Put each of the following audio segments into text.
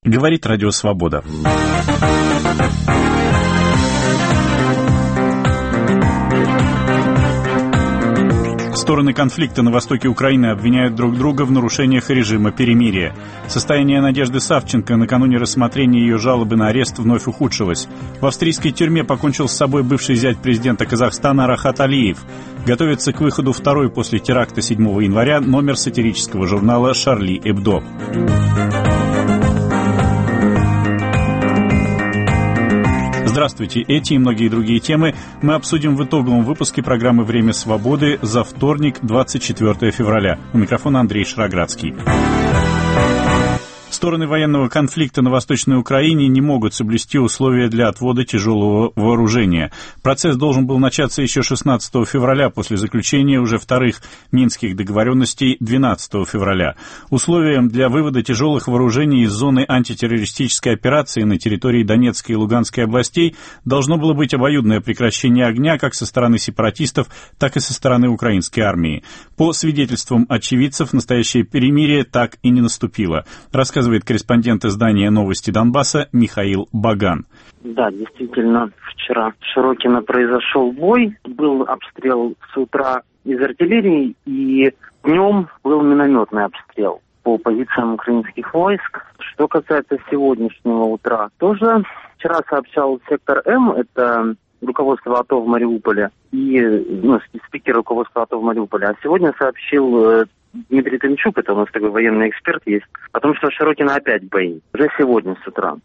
Говорит Радио Свобода. Стороны конфликта на востоке Украины обвиняют друг друга в нарушениях режима перемирия. Состояние Надежды Савченко накануне рассмотрения ее жалобы на арест вновь ухудшилось. В австрийской тюрьме покончил с собой бывший зять президента Казахстана Рахат Алиев. Готовится к выходу второй после теракта 7 января номер сатирического журнала «Шарли Эбдо». Здравствуйте. Эти и многие другие темы мы обсудим в итоговом выпуске программы «Время свободы» за вторник, 24 февраля. У микрофона Андрей Шароградский. Стороны военного конфликта на Восточной Украине не могут соблюсти условия для отвода тяжелого вооружения. Процесс должен был начаться еще 16 февраля после заключения уже вторых Минских договоренностей 12 февраля. Условием для вывода тяжелых вооружений из зоны антитеррористической операции на территории Донецкой и Луганской областей должно было быть обоюдное прекращение огня как со стороны сепаратистов, так и со стороны украинской армии. По свидетельствам очевидцев, настоящее перемирие так и не наступило. Рассказывает корреспондент издания «Новости Донбасса» Михаил Баган. Да, действительно, вчера в Широкино произошел бой. Был обстрел с утра из артиллерии, и днем был минометный обстрел по позициям украинских войск. Что касается сегодняшнего утра, тоже вчера сообщал сектор М, это руководство АТО в Мариуполе, и спикер руководства АТО в Мариуполе. А сегодня сообщил Дмитрий Тымчук, это у нас такой военный эксперт есть, о том, что в Широкино опять бои. Уже сегодня с утра.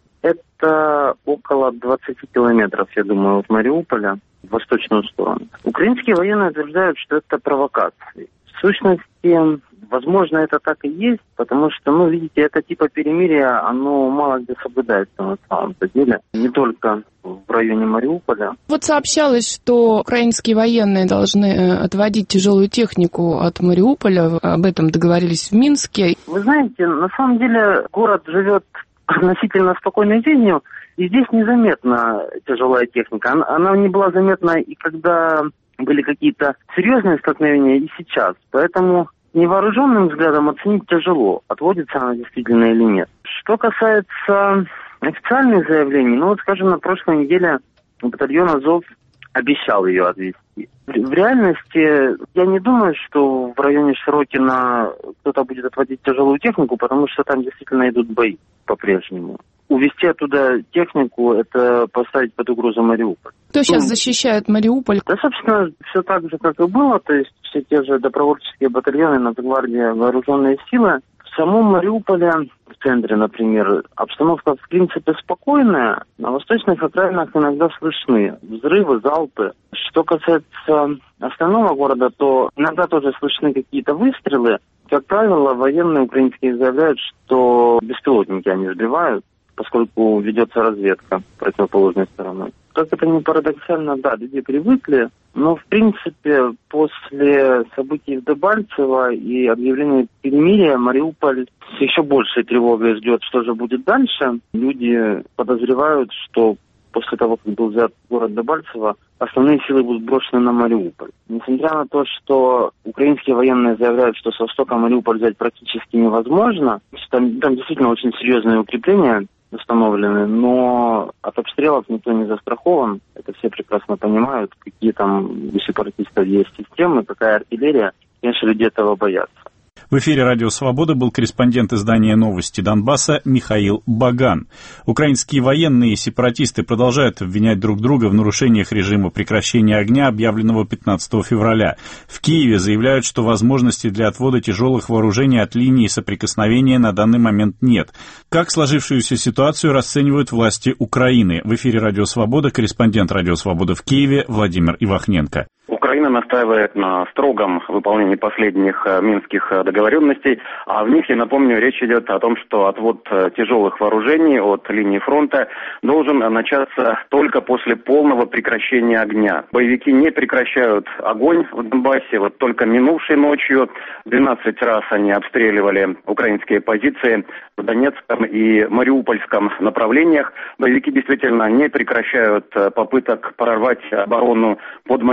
Это около 20 километров, я думаю, от Мариуполя в восточную сторону. Украинские военные утверждают, что это провокации. В сущности, возможно, это так и есть, потому что, видите, это типа перемирия, оно мало где соблюдается на самом-то деле. Не только в районе Мариуполя. Вот сообщалось, что украинские военные должны отводить тяжелую технику от Мариуполя. Об этом договорились в Минске. Вы знаете, на самом деле город живет относительно спокойной жизнью, и здесь незаметна тяжелая техника. Она не была заметна и когда были какие-то серьезные столкновения, и сейчас. Поэтому невооруженным взглядом оценить тяжело, отводится она действительно или нет. Что касается официальных заявлений, скажем, на прошлой неделе батальон «Азов» обещал ее отвезти. В реальности я не думаю, что в районе Широкино кто-то будет отводить тяжелую технику, потому что там действительно идут бои по-прежнему. Увезти оттуда технику – это поставить под угрозу Мариуполь. Кто сейчас защищает Мариуполь? Да, собственно, все так же, как и было. То есть все те же добровольческие батальоны, Нацгвардия, вооруженные силы. В самом Мариуполе, в центре, например, обстановка в принципе спокойная. На восточных окраинах иногда слышны взрывы, залпы. Что касается остального города, то иногда тоже слышны какие-то выстрелы. Как правило, военные украинские заявляют, что беспилотники они сбивают, поскольку ведется разведка противоположной стороной. Как это ни парадоксально, да, люди привыкли, но в принципе после событий в Дебальцево и объявления перемирия Мариуполь с еще большей тревогой ждет, что же будет дальше. Люди подозревают, что после того, как был взят город Дебальцево, основные силы будут брошены на Мариуполь. Несмотря на то, что украинские военные заявляют, что с востока Мариуполь взять практически невозможно, там действительно очень серьезные укрепления установлены, но от обстрелов никто не застрахован. Это все прекрасно понимают, какие там у сепаратистов есть системы, какая артиллерия. Конечно, люди этого боятся. В эфире «Радио Свобода» был корреспондент издания «Новости Донбасса» Михаил Баган. Украинские военные и сепаратисты продолжают обвинять друг друга в нарушениях режима прекращения огня, объявленного 15 февраля. В Киеве заявляют, что возможности для отвода тяжелых вооружений от линии соприкосновения на данный момент нет. Как сложившуюся ситуацию расценивают власти Украины? В эфире «Радио Свобода» корреспондент «Радио Свобода» в Киеве Владимир Ивахненко. Украина настаивает на строгом выполнении последних минских договоренностей, а в них, я напомню, речь идет о том, что отвод тяжелых вооружений от линии фронта должен начаться только после полного прекращения огня. Боевики не прекращают огонь в Донбассе. Вот только минувшей ночью 12 раз они обстреливали украинские позиции в Донецком и Мариупольском направлениях. Боевики действительно не прекращают попыток прорвать оборону под Мариуполем.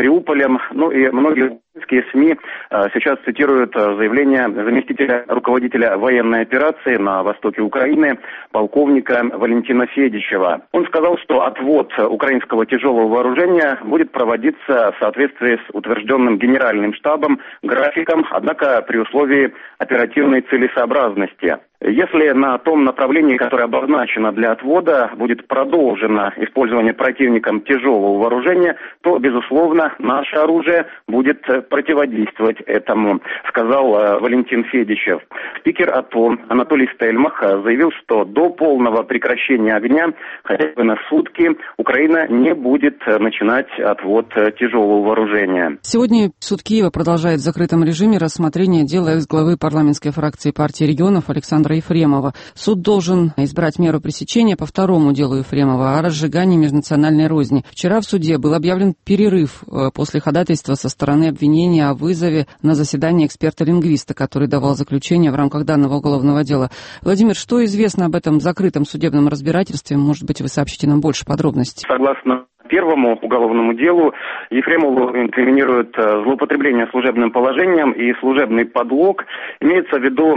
оружием. Ну и многие украинские СМИ сейчас цитируют заявление заместителя руководителя военной операции на востоке Украины, полковника Валентина Федичева. Он сказал, что отвод украинского тяжелого вооружения будет проводиться в соответствии с утвержденным Генеральным штабом графиком, однако при условии оперативной целесообразности. Если на том направлении, которое обозначено для отвода, будет продолжено использование противником тяжелого вооружения, то, безусловно, наше оружие будет противодействовать этому, сказал Валентин Федичев. Спикер АТО Анатолий Стельмах заявил, что до полного прекращения огня, хотя бы на сутки, Украина не будет начинать отвод тяжелого вооружения. Сегодня суд Киева продолжает в закрытом режиме рассмотрение дела экс-главы парламентской фракции партии регионов Александра Ефремова. Суд должен избрать меру пресечения по второму делу Ефремова о разжигании межнациональной розни. Вчера в суде был объявлен перерыв после ходатайства со стороны обвинения о вызове на заседание эксперта-лингвиста, который давал заключение в рамках данного уголовного дела. Владимир, что известно об этом закрытом судебном разбирательстве? Может быть, вы сообщите нам больше подробностей? Согласно первому уголовному делу Ефремову инкриминируют злоупотребление служебным положением и служебный подлог. Имеется в виду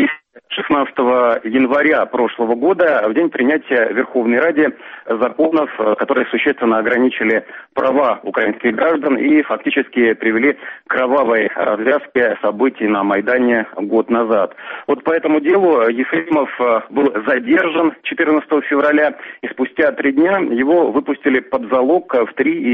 16 января прошлого года, в день принятия в Верховной Раде законов, которые существенно ограничили права украинских граждан и фактически привели к кровавой развязке событий на Майдане год назад. Вот по этому делу Ефремов был задержан 14 февраля, и спустя 3 дня его выпустили под залог в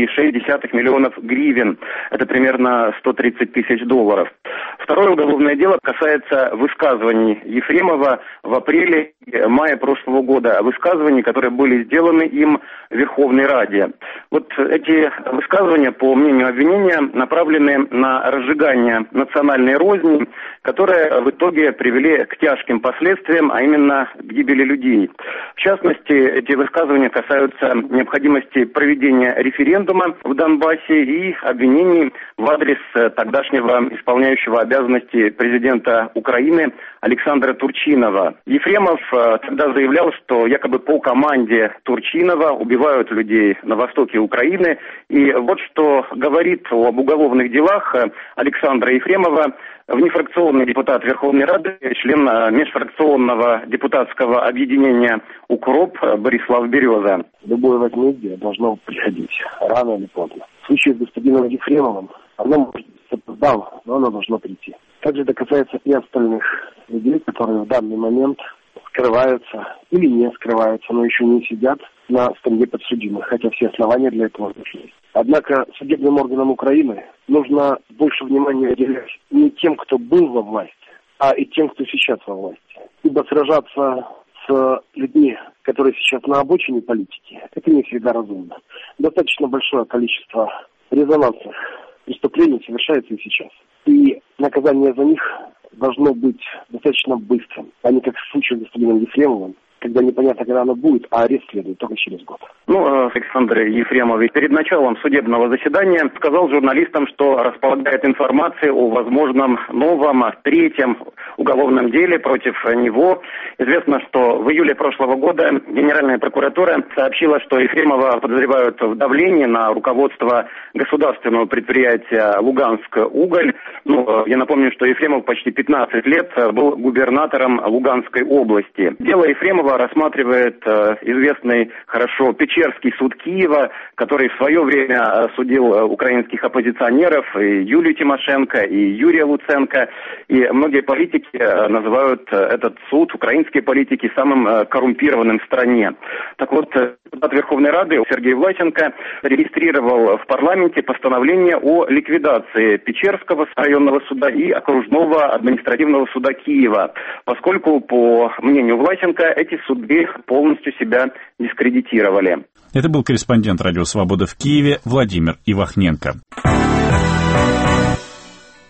3,6 миллионов гривен. Это примерно $130 тысяч. Второе уголовное дело касается высказываний Ефремова в апреле и мае прошлого года, высказываний, которые были сделаны им в Верховной Раде. Вот эти высказывания, по мнению обвинения, направлены на разжигание национальной розни, которые в итоге привели к тяжким последствиям, а именно к гибели людей. В частности, эти высказывания касаются необходимости проведения референдума в Донбассе и обвинений в адрес тогдашнего исполняющего обязанности президента Украины Александра Турчинова. Ефремов тогда заявлял, что якобы по команде Турчинова убивают людей на востоке Украины. И вот что говорит об уголовных делах Александра Ефремова внефракционный депутат Верховной Рады, член межфракционного депутатского объединения «Укроп» Борислав Береза. Любое возмездие должно приходить, рано или поздно. В случае с господином Ефремовым оно может быть запоздало, но оно должно прийти. Также это касается и остальных людей, которые в данный момент скрываются или не скрываются, но еще не сидят на скамье подсудимых, хотя все основания для этого есть. Однако судебным органам Украины нужно больше внимания уделять не тем, кто был во власти, а и тем, кто сейчас во власти. Ибо сражаться с людьми, которые сейчас на обочине политики, это не всегда разумно. Достаточно большое количество резонансных преступлений совершается и сейчас. И наказание за них должно быть достаточно быстрым, а не как в случае с господином Ефремовым, когда непонятно, когда оно будет, а арест следует только через год. Александр Ефремов перед началом судебного заседания сказал журналистам, что располагает информацией о возможном новом третьем уголовном деле против него. Известно, что в июле прошлого года Генеральная прокуратура сообщила, что Ефремова подозревают в давлении на руководство государственного предприятия «Луганск-Уголь». Я напомню, что Ефремов почти 15 лет был губернатором Луганской области. Дело Ефремова рассматривает известный хорошо Печерский суд Киева, который в свое время судил украинских оппозиционеров, и Юлию Тимошенко, и Юрия Луценко. И многие политики называют этот суд, украинские политики, самым коррумпированным в стране. Так вот, депутат Верховной Рады Сергей Власенко регистрировал в парламенте постановление о ликвидации Печерского районного суда и окружного административного суда Киева, поскольку, по мнению Власенко, эти суды полностью себя дискредитировали. Это был корреспондент «Радио Свобода» в Киеве Владимир Ивахненко.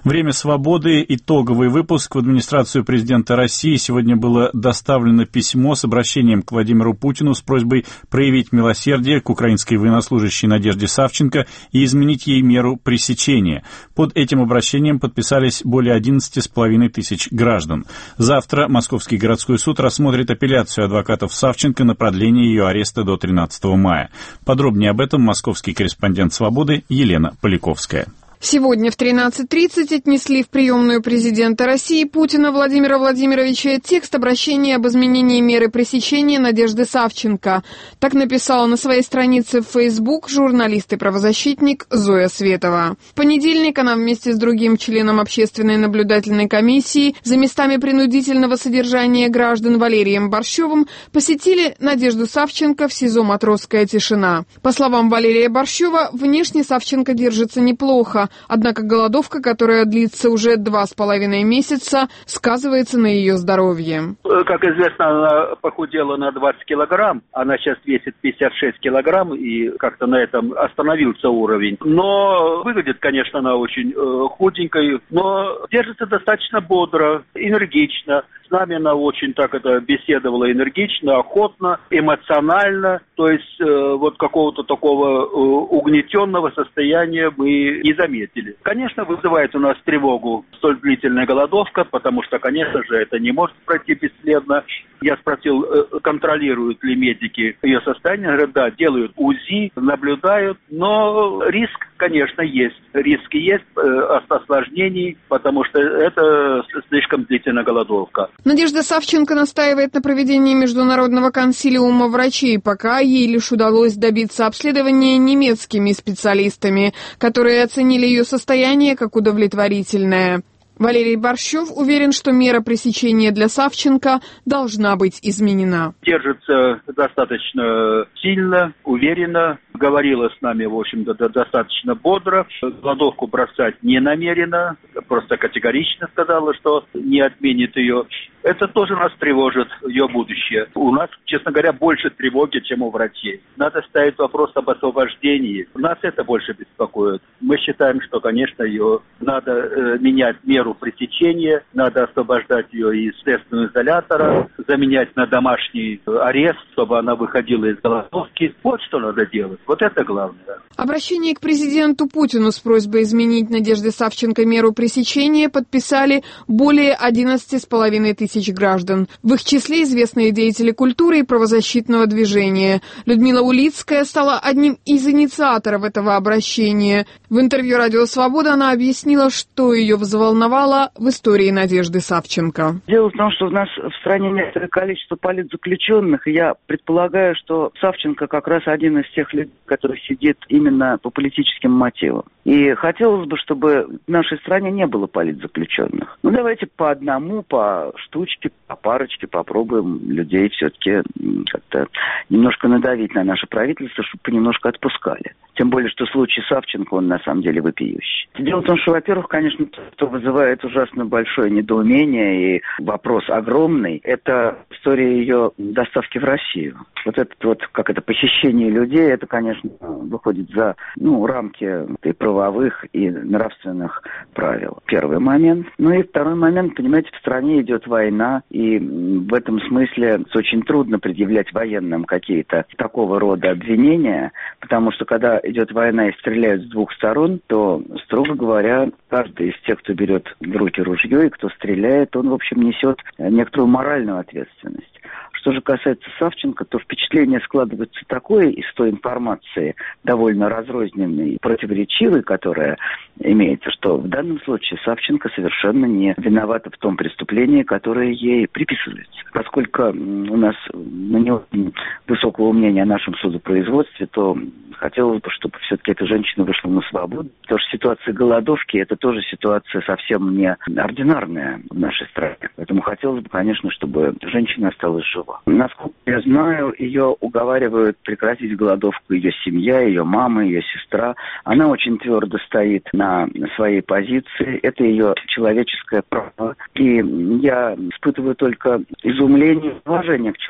Время свободы. Итоговый выпуск. В администрацию президента России сегодня было доставлено письмо с обращением к Владимиру Путину с просьбой проявить милосердие к украинской военнослужащей Надежде Савченко и изменить ей меру пресечения. Под этим обращением подписались более 11,5 тысяч граждан. Завтра Московский городской суд рассмотрит апелляцию адвокатов Савченко на продление ее ареста до 13 мая. Подробнее об этом московский корреспондент «Свободы» Елена Поляковская. Сегодня в 13:30 отнесли в приемную президента России Путина Владимира Владимировича текст обращения об изменении меры пресечения Надежды Савченко. Так написала на своей странице в Facebook журналист и правозащитник Зоя Светова. В понедельник она вместе с другим членом общественной наблюдательной комиссии за местами принудительного содержания граждан Валерием Борщевым посетили Надежду Савченко в СИЗО «Матросская тишина». По словам Валерия Борщева, внешне Савченко держится неплохо. Однако голодовка, которая длится уже 2,5 месяца, сказывается на ее здоровье. Как известно, она похудела на 20 килограмм. Она сейчас весит 56 килограмм, и как-то на этом остановился уровень. Но выглядит, конечно, она очень худенькой, но держится достаточно бодро, энергично. С нами она очень так беседовала энергично, охотно, эмоционально. То есть вот какого-то такого угнетенного состояния мы не заметили. Конечно, вызывает у нас тревогу столь длительная голодовка, потому что, конечно же, это не может пройти бесследно. Я спросил, контролируют ли медики ее состояние. Говорят, да, делают УЗИ, наблюдают, но риск, конечно, есть. Риски есть осложнений, потому что это слишком длительная голодовка. Надежда Савченко настаивает на проведении международного консилиума врачей, пока ей лишь удалось добиться обследования немецкими специалистами, которые оценили ее состояние как удовлетворительное. Валерий Борщев уверен, что мера пресечения для Савченко должна быть изменена. Держится достаточно сильно, уверенно, говорила с нами, в общем-то, достаточно бодро. Голодовку бросать не намерена, просто категорично сказала, что не отменит ее. Это тоже нас тревожит, ее будущее. У нас, честно говоря, больше тревоги, чем у врачей. Надо ставить вопрос об освобождении. Нас это больше беспокоит. Мы считаем, что, конечно, ее надо менять меру пресечения, надо освобождать ее из следственного изолятора, заменять на домашний арест, чтобы она выходила из голодовки. Вот что надо делать. Вот это главное. Обращение к президенту Путину с просьбой изменить Надежде Савченко меру пресечения подписали более 11,5 тысяч граждан. В их числе известные деятели культуры и правозащитного движения. Людмила Улицкая стала одним из инициаторов этого обращения. В интервью «Радио Свобода» она объяснила, что ее взволновало в истории Надежды Савченко. Дело в том, что у нас в стране некоторое количество политзаключенных, и я предполагаю, что Савченко как раз один из тех людей, который сидит именно по политическим мотивам. И хотелось бы, чтобы в нашей стране не было политзаключенных. Ну, давайте по одному, по штучке, по парочке попробуем людей все-таки как-то немножко надавить на наше правительство, чтобы понемножку отпускали. Тем более, что случай Савченко, он на самом деле вопиющий. Дело в том, что, во-первых, конечно, что вызывает ужасно большое недоумение и вопрос огромный, это история ее доставки в Россию. Вот это вот, как это, похищение людей, это, конечно, выходит за рамки и правовых, и нравственных правил. Первый момент. Ну и второй момент, понимаете, в стране идет война, и в этом смысле очень трудно предъявлять военным какие-то такого рода обвинения, потому что когда идет война и стреляют с двух сторон, то, строго говоря, каждый из тех, кто берет в руки ружье и кто стреляет, он, в общем, несет некоторую моральную ответственность. Что же касается Савченко, то впечатление складывается такое из той информации, довольно разрозненной и противоречивой, которая имеется, что в данном случае Савченко совершенно не виновата в том преступлении, которое ей приписывается. Поскольку у нас не очень высокого мнения о нашем судопроизводстве, то хотелось бы, чтобы все-таки эта женщина вышла на свободу. Потому что ситуация голодовки – это тоже ситуация совсем не ординарная в нашей стране. Поэтому хотелось бы, конечно, чтобы женщина осталась жива. Насколько я знаю, ее уговаривают прекратить голодовку ее семья, ее мама, ее сестра. Она очень твердо стоит на своей позиции. Это ее человеческое право. И я испытываю только изумление и уважение к человеку, который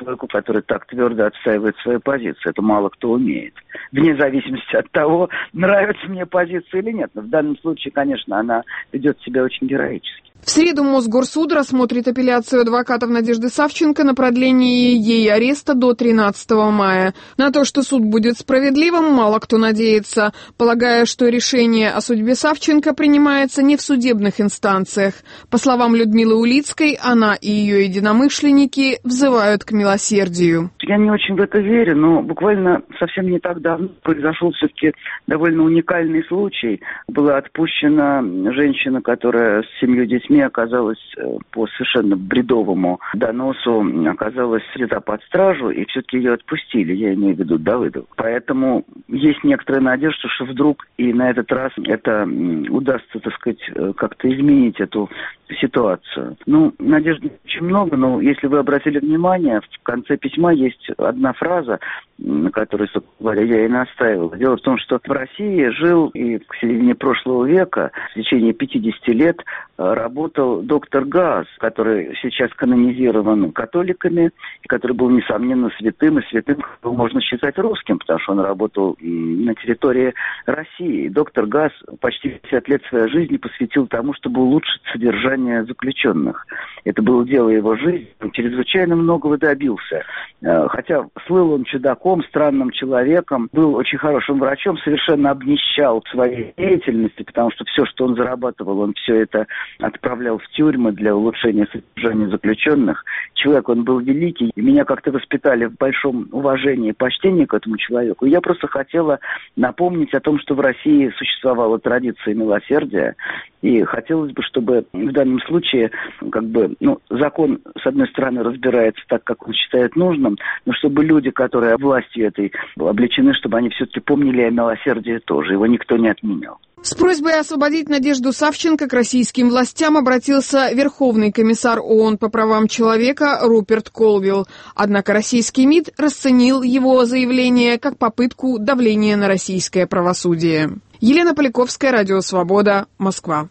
который так твердо отстаивает свою позицию. Это мало кто умеет. Вне зависимости от того, нравится мне позиция или нет. Но в данном случае, конечно, она ведет себя очень героически. В среду Мосгорсуд рассмотрит апелляцию адвокатов Надежды Савченко на продление ей ареста до 13 мая. На то, что суд будет справедливым, мало кто надеется, полагая, что решение о судьбе Савченко принимается не в судебных инстанциях. По словам Людмилы Улицкой, она и ее единомышленники взывают к милосердию. Я не очень в это верю, но буквально совсем не так давно произошел все-таки довольно уникальный случай. Была отпущена женщина, которая с 7 детьми оказалась по совершенно бредовому доносу, оказалась взята под стражу, и все-таки ее отпустили, я имею в виду Давыдову. Поэтому есть некоторая надежда, что вдруг и на этот раз это удастся, так сказать, как-то изменить эту ситуацию. Ну, надежды очень много, но если вы обратили внимание, в конце письма есть одна фраза, на которой, собственно говоря, я и настаивал. Дело в том, что в России жил и к середине прошлого века, в течение 50 лет, работал доктор Гаас, который сейчас канонизирован католиками, и который был, несомненно, святым, и святым можно считать русским, потому что он работал на территории России. Доктор Гаас почти 50 лет своей жизни посвятил тому, чтобы улучшить содержание заключенных. Это было дело его жизни, он чрезвычайно многого добился. Хотя слыл он чудаком, странным человеком, был очень хорошим врачом, совершенно обнищал своей деятельности, потому что все, что он зарабатывал, он все это отправлял в тюрьмы для улучшения содержания заключенных. Человек, он был великий, и меня как-то воспитали в большом уважении и почтении к этому человеку. И я просто хотела напомнить о том, что в России существовала традиция милосердия, и хотелось бы, чтобы в данном случае, закон, с одной стороны, разбирается так, как он считает нужным, но чтобы люди, которые властью этой облечены, чтобы они все-таки помнили о милосердии тоже. Его никто не отменял. С просьбой освободить Надежду Савченко к российским властям обратился Верховный комиссар ООН по правам человека Руперт Колвилл. Однако российский МИД расценил его заявление как попытку давления на российское правосудие. Елена Поляковская, Радио Свобода, Москва.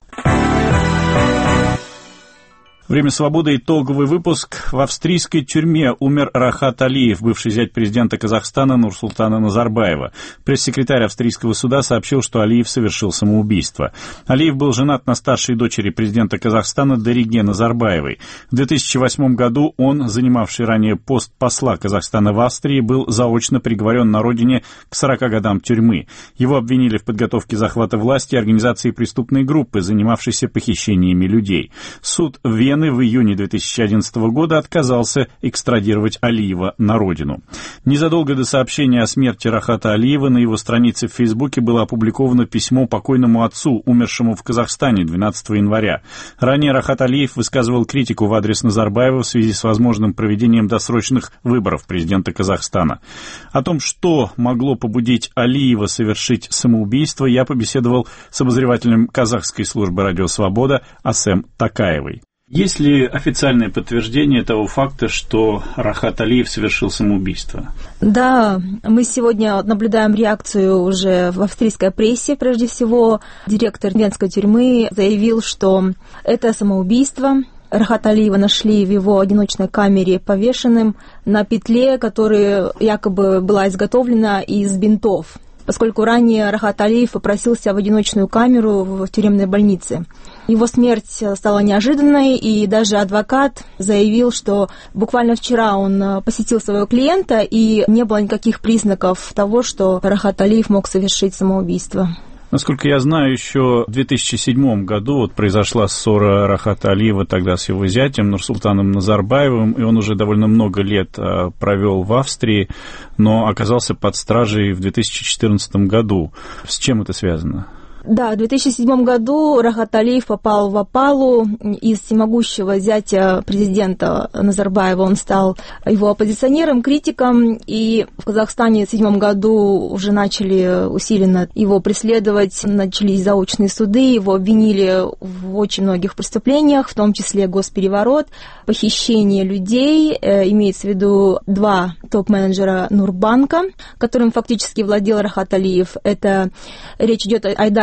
Время свободы. Итоговый выпуск. В австрийской тюрьме умер Рахат Алиев, бывший зять президента Казахстана Нурсултана Назарбаева. Пресс-секретарь австрийского суда сообщил, что Алиев совершил самоубийство. Алиев был женат на старшей дочери президента Казахстана Дариге Назарбаевой. В 2008 году он, занимавший ранее пост посла Казахстана в Австрии, был заочно приговорен на родине к 40 годам тюрьмы. Его обвинили в подготовке захвата власти и организации преступной группы, занимавшейся похищениями людей. Суд Вены в июне 2011 года отказался экстрадировать Алиева на родину. Незадолго до сообщения о смерти Рахата Алиева на его странице в Фейсбуке было опубликовано письмо покойному отцу, умершему в Казахстане 12 января. Ранее Рахат Алиев высказывал критику в адрес Назарбаева в связи с возможным проведением досрочных выборов президента Казахстана. О том, что могло побудить Алиева совершить самоубийство, я побеседовал с обозревателем казахской службы «Радио Свобода» Асем Такаевой. Есть ли официальное подтверждение того факта, что Рахат Алиев совершил самоубийство? Да, мы сегодня наблюдаем реакцию уже в австрийской прессе. Прежде всего, директор венской тюрьмы заявил, что это самоубийство. Рахата Алиева нашли в его одиночной камере повешенным на петле, которая якобы была изготовлена из бинтов, поскольку ранее Рахат Алиев попросился в одиночную камеру в тюремной больнице. Его смерть стала неожиданной, и даже адвокат заявил, что буквально вчера он посетил своего клиента, и не было никаких признаков того, что Рахат Алиев мог совершить самоубийство. Насколько я знаю, еще в 2007 году произошла ссора Рахата Алиева тогда с его зятем Нурсултаном Назарбаевым, и он уже довольно много лет провел в Австрии, но оказался под стражей в 2014 году. С чем это связано? Да, в 2007 году Рахат Алиев попал в опалу. Из всемогущего зятя президента Назарбаева он стал его оппозиционером, критиком, и в Казахстане в 2007 году уже начали усиленно его преследовать, начались заочные суды, его обвинили в очень многих преступлениях, в том числе госпереворот, похищение людей, имеется в виду 2 топ-менеджера Нурбанка, которым фактически владел Рахат Алиев. Это речь идет о Айдаре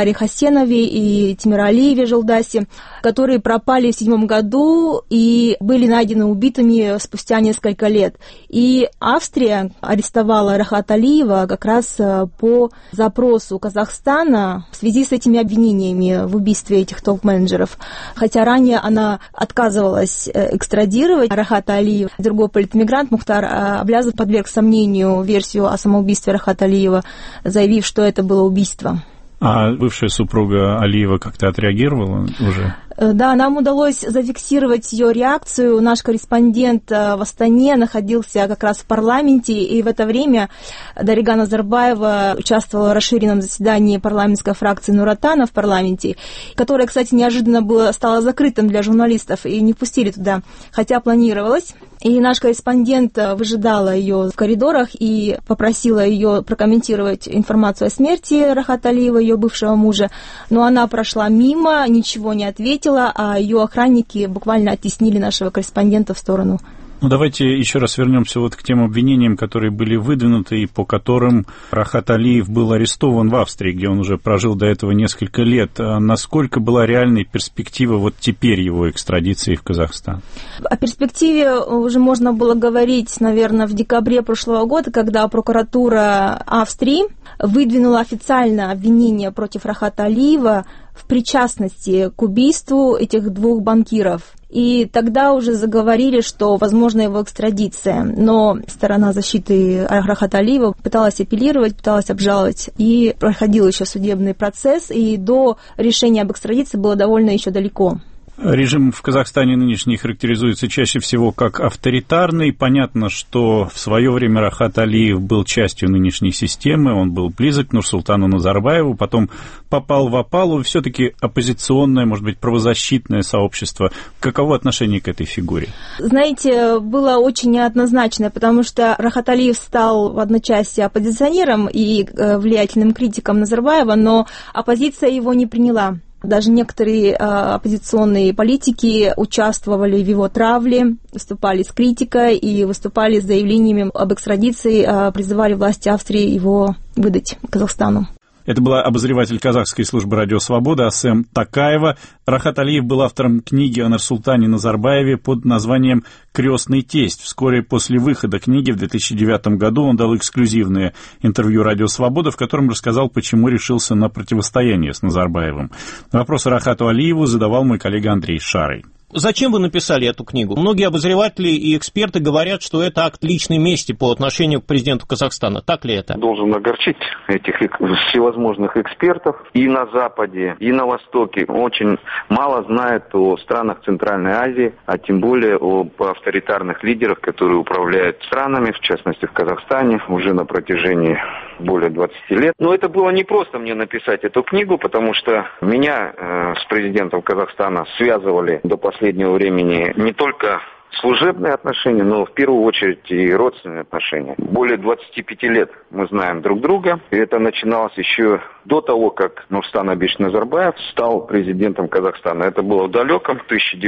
Мухтаре Хасенове и Тимиралиеве Жолдасе, которые пропали в 2007 году и были найдены убитыми спустя несколько лет. И Австрия арестовала Рахат Алиева как раз по запросу Казахстана в связи с этими обвинениями в убийстве этих топ-менеджеров. Хотя ранее она отказывалась экстрадировать Рахата Алиева. Другой политмигрант Мухтар Аблязов подверг сомнению версию о самоубийстве Рахата Алиева, заявив, что это было убийство. А бывшая супруга Алиева как-то отреагировала уже? Да, нам удалось зафиксировать ее реакцию. Наш корреспондент в Астане находился как раз в парламенте, и в это время Дарига Назарбаева участвовала в расширенном заседании парламентской фракции Нур-Отана в парламенте, которое, кстати, неожиданно стало закрытым для журналистов, и не пустили туда, хотя планировалось. И наш корреспондент выжидала ее в коридорах и попросила ее прокомментировать информацию о смерти Рахата Алиева, ее бывшего мужа, но она прошла мимо, ничего не ответила, а ее охранники буквально оттеснили нашего корреспондента в сторону. Ну, давайте еще раз вернемся вот к тем обвинениям, которые были выдвинуты и по которым Рахат Алиев был арестован в Австрии, где он уже прожил до этого несколько лет. Насколько была реальной перспектива вот теперь его экстрадиции в Казахстан? О перспективе уже можно было говорить, наверное, в декабре прошлого года, когда прокуратура Австрии выдвинула официально обвинение против Рахата Алиева в причастности к убийству этих двух банкиров. И тогда уже заговорили, что возможна его экстрадиция. Но сторона защиты Рахата Алиева пыталась апеллировать, пыталась обжаловать. И проходил еще судебный процесс, и до решения об экстрадиции было довольно еще далеко. Режим в Казахстане нынешний характеризуется чаще всего как авторитарный. Понятно, что в свое время Рахат Алиев был частью нынешней системы, он был близок к Нурсултану Назарбаеву, потом попал в опалу. Все-таки оппозиционное, может быть, правозащитное сообщество. Каково отношение к этой фигуре? Знаете, было очень неоднозначно, потому что Рахат Алиев стал в одночасье оппозиционером и влиятельным критиком Назарбаева, но оппозиция его не приняла. Даже некоторые оппозиционные политики участвовали в его травле, выступали с критикой и выступали с заявлениями об экстрадиции, призывали власти Австрии его выдать Казахстану. Это была обозреватель казахской службы «Радио Свобода» Асем Такаева. Рахат Алиев был автором книги о Нурсултане Назарбаеве под названием «Крестный тесть». Вскоре после выхода книги в 2009 году он дал эксклюзивное интервью «Радио Свобода», в котором рассказал, почему решился на противостояние с Назарбаевым. Вопросы Рахату Алиеву задавал мой коллега Андрей Шарый. Зачем вы написали эту книгу? Многие обозреватели и эксперты говорят, что это акт личной мести по отношению к президенту Казахстана. Так ли это? Должен огорчить этих всевозможных экспертов и на Западе, и на Востоке. Очень мало знают о странах Центральной Азии, а тем более об авторитарных лидерах, которые управляют странами, в частности в Казахстане, уже на протяжении более 20 лет. Но это было не просто мне написать эту книгу, потому что меня с президентом Казахстана связывали до последнего времени не только служебные отношения, но в первую очередь и родственные отношения. Более 25 лет мы знаем друг друга, и это начиналось еще до того, как Нурсултан Абишевич Назарбаев стал президентом Казахстана. Это было в далеком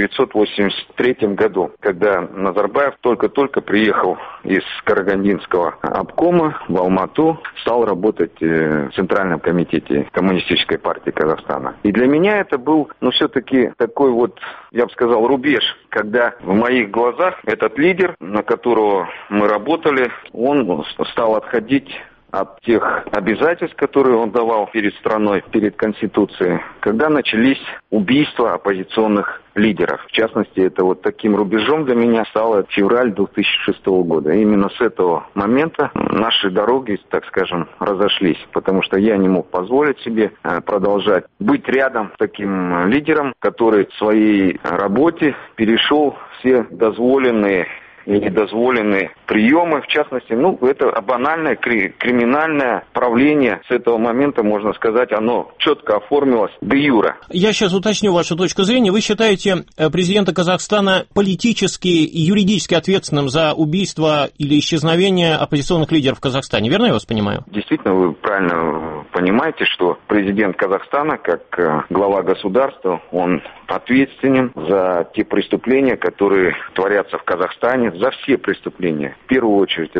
1983 году, когда Назарбаев только-только приехал из Карагандинского обкома в Алмату, стал работать в Центральном комитете Коммунистической партии Казахстана. И для меня это был, все-таки такой вот, я бы сказал, рубеж, когда в моих глазах этот лидер, на которого мы работали, он стал отходить от тех обязательств, которые он давал перед страной, перед Конституцией, когда начались убийства оппозиционных лидеров. В частности, это вот таким рубежом для меня стало февраль 2006 года. И именно с этого момента наши дороги, так скажем, разошлись, потому что я не мог позволить себе продолжать быть рядом с таким лидером, который в своей работе перешел все дозволенные и недозволенные приемы, в частности, это банальное криминальное правление. С этого момента, можно сказать, оно четко оформилось де юре. Я сейчас уточню вашу точку зрения. Вы считаете президента Казахстана политически и юридически ответственным за убийство или исчезновение оппозиционных лидеров в Казахстане? Верно я вас понимаю? Действительно, вы правильно понимаете, что президент Казахстана, как глава государства, он ответственен за те преступления, которые творятся в Казахстане, за все преступления. В первую очередь это